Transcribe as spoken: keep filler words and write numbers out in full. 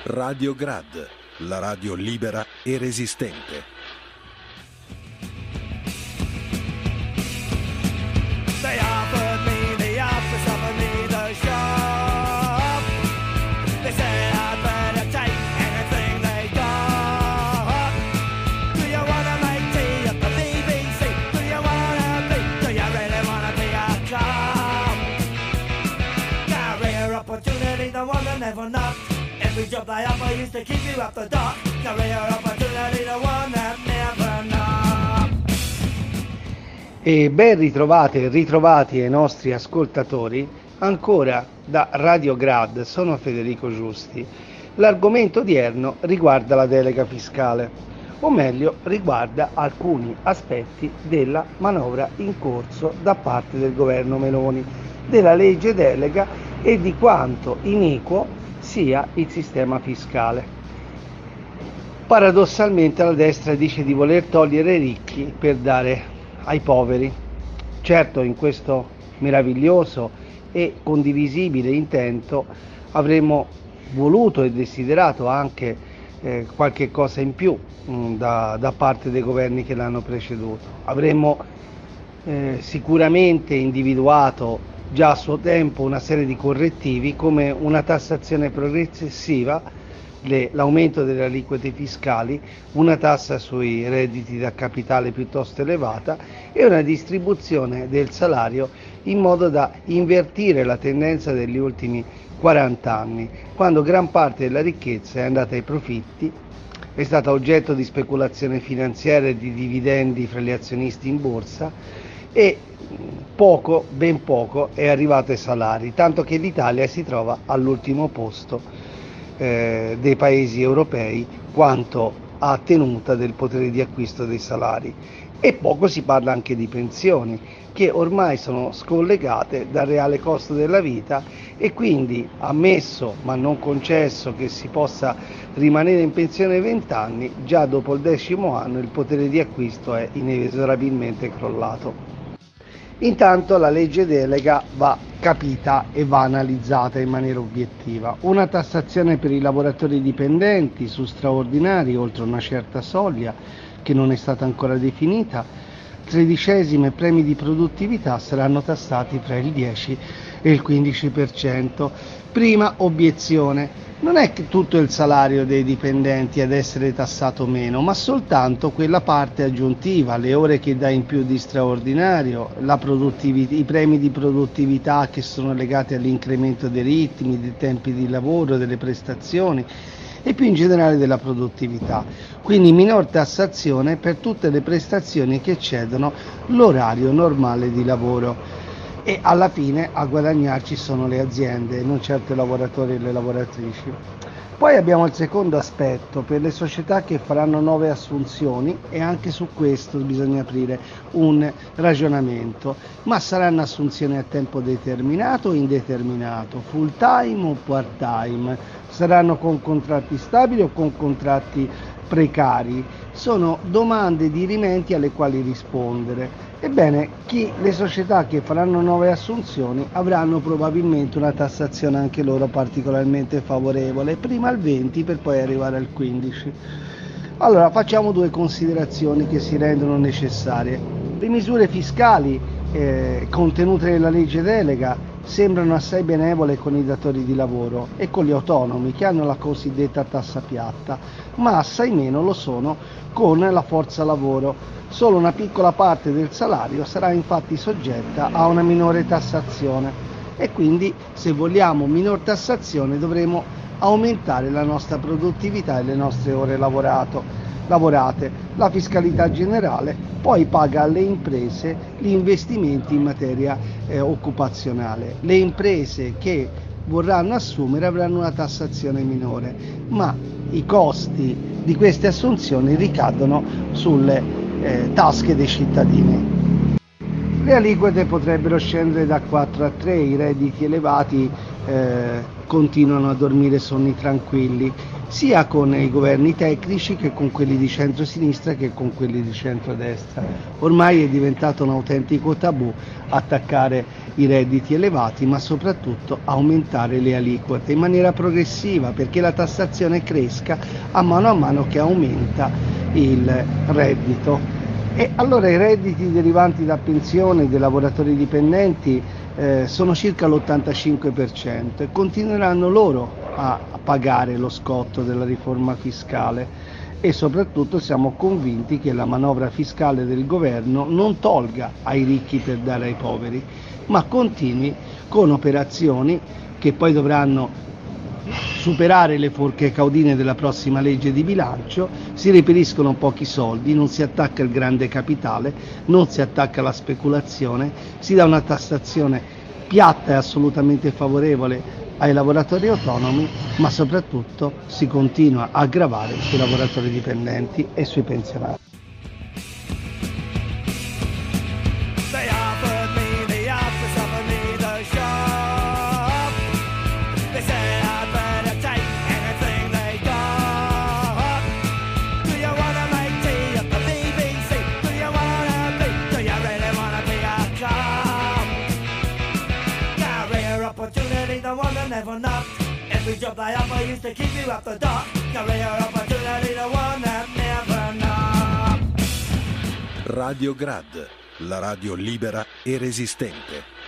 Radio Grad, la radio libera e resistente. They offered me the office, offered me the shop. They said I'd better take anything they got. Do you wanna make tea at the B B C? Do you wanna be, do you really wanna be a cop? Career opportunity, the one that never knocked. Every job they offer used to keep you up the dock. Career opportunity, the one that never knocked. E ben ritrovate e ritrovati ai nostri ascoltatori, ancora da Radio Grad, sono Federico Giusti. L'argomento odierno riguarda la delega fiscale, o meglio riguarda alcuni aspetti della manovra in corso da parte del governo Meloni, della legge delega e di quanto iniquo sia il sistema fiscale. Paradossalmente la destra dice di voler togliere ai ricchi per dare ai poveri. Certo, in questo meraviglioso e condivisibile intento avremmo voluto e desiderato anche eh, qualche cosa in più mh, da, da parte dei governi che l'hanno preceduto. Avremmo eh, sicuramente individuato già a suo tempo una serie di correttivi come una tassazione progressiva, Le, l'aumento delle aliquote fiscali, una tassa sui redditi da capitale piuttosto elevata e una distribuzione del salario in modo da invertire la tendenza degli ultimi quaranta anni, quando gran parte della ricchezza è andata ai profitti, è stata oggetto di speculazione finanziaria e di dividendi fra gli azionisti in borsa e poco, ben poco, è arrivato ai salari, tanto che l'Italia si trova all'ultimo posto Eh, dei paesi europei quanto a tenuta del potere di acquisto dei salari, e poco si parla anche di pensioni che ormai sono scollegate dal reale costo della vita, e quindi, ammesso ma non concesso che si possa rimanere in pensione venti anni, già dopo il decimo anno il potere di acquisto è inesorabilmente crollato. Intanto la legge delega va capita e va analizzata in maniera obiettiva. Una tassazione per i lavoratori dipendenti su straordinari oltre una certa soglia, che non è stata ancora definita, tredicesime premi di produttività saranno tassati fra il dieci e il quindici per cento. Prima obiezione: non è che tutto il salario dei dipendenti ad essere tassato meno, ma soltanto quella parte aggiuntiva, le ore che dà in più di straordinario, la produttività, i premi di produttività che sono legati all'incremento dei ritmi, dei tempi di lavoro, delle prestazioni e più in generale della produttività. Quindi minor tassazione per tutte le prestazioni che eccedono l'orario normale di lavoro. E alla fine a guadagnarci sono le aziende e non certo i lavoratori e le lavoratrici. Poi abbiamo il secondo aspetto, per le società che faranno nuove assunzioni, e anche su questo bisogna aprire un ragionamento. Ma saranno assunzioni a tempo determinato o indeterminato, full time o part time? Saranno con contratti stabili o con contratti precari? Sono domande dirimenti alle quali rispondere. Ebbene, chi, le società che faranno nuove assunzioni avranno probabilmente una tassazione anche loro particolarmente favorevole, prima al venti per poi arrivare al quindici. Allora facciamo due considerazioni che si rendono necessarie. Le misure fiscali eh, contenute nella legge delega sembrano assai benevole con i datori di lavoro e con gli autonomi che hanno la cosiddetta tassa piatta, ma assai meno lo sono con la forza lavoro. Solo una piccola parte del salario sarà infatti soggetta a una minore tassazione e quindi, se vogliamo minor tassazione, dovremo aumentare la nostra produttività e le nostre ore lavorato, lavorate. La fiscalità generale poi paga alle imprese gli investimenti in materia eh, occupazionale. Le imprese che vorranno assumere avranno una tassazione minore, ma i costi di queste assunzioni ricadono sulle eh, tasche dei cittadini. Le aliquote potrebbero scendere da quattro a tre, i redditi elevati eh, continuano a dormire sonni tranquilli, sia con i governi tecnici che con quelli di centro-sinistra che con quelli di centro-destra. Ormai è diventato un autentico tabù attaccare i redditi elevati, ma soprattutto aumentare le aliquote in maniera progressiva, perché la tassazione cresca a mano a mano che aumenta il reddito. E allora i redditi derivanti da pensione dei lavoratori dipendenti eh, sono circa l'ottantacinque per cento e continueranno loro a, a pagare lo scotto della riforma fiscale, e soprattutto siamo convinti che la manovra fiscale del governo non tolga ai ricchi per dare ai poveri, ma continui con operazioni che poi dovranno superare le forche caudine della prossima legge di bilancio. Si reperiscono pochi soldi, non si attacca il grande capitale, non si attacca la speculazione, si dà una tassazione piatta e assolutamente favorevole ai lavoratori autonomi, ma soprattutto si continua a gravare sui lavoratori dipendenti e sui pensionati. They offered me the office, offered me the shop. They said I'd better take anything they got. Do you wanna make tea at the B B C? Do you wanna be? Do you really wanna be a cop? Career opportunity, the one that never knocked. Every job they offer used to keep you up the dock. Career opportunity, the one that never knocked. Radio Grad, la radio libera e resistente.